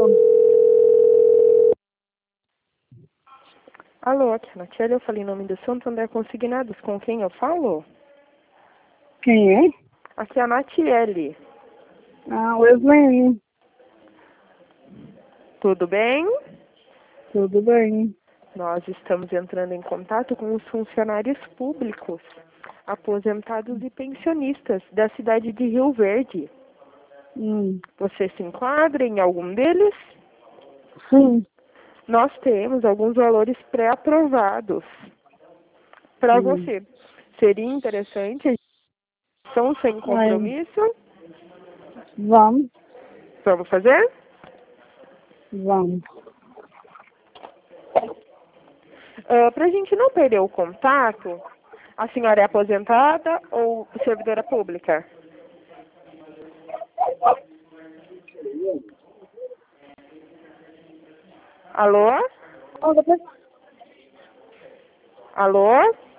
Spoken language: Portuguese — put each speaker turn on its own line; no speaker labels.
Alô, aqui é a Natiele, eu falei em nome do Santander Consignados. Com quem eu falo?
Quem é?
Aqui é a Natiele.
Wesley.
Tudo bem?
Tudo bem.
Nós estamos entrando em contato com os funcionários públicos, aposentados e pensionistas da cidade de Rio Verde. Você se enquadra em algum deles?
Sim.
Nós temos alguns valores pré-aprovados para você. Seria interessante, são sem compromisso?
Vamos.
Vamos fazer?
Vamos.
Para a gente não perder o contato, a senhora é aposentada ou servidora pública? Alô? Alô?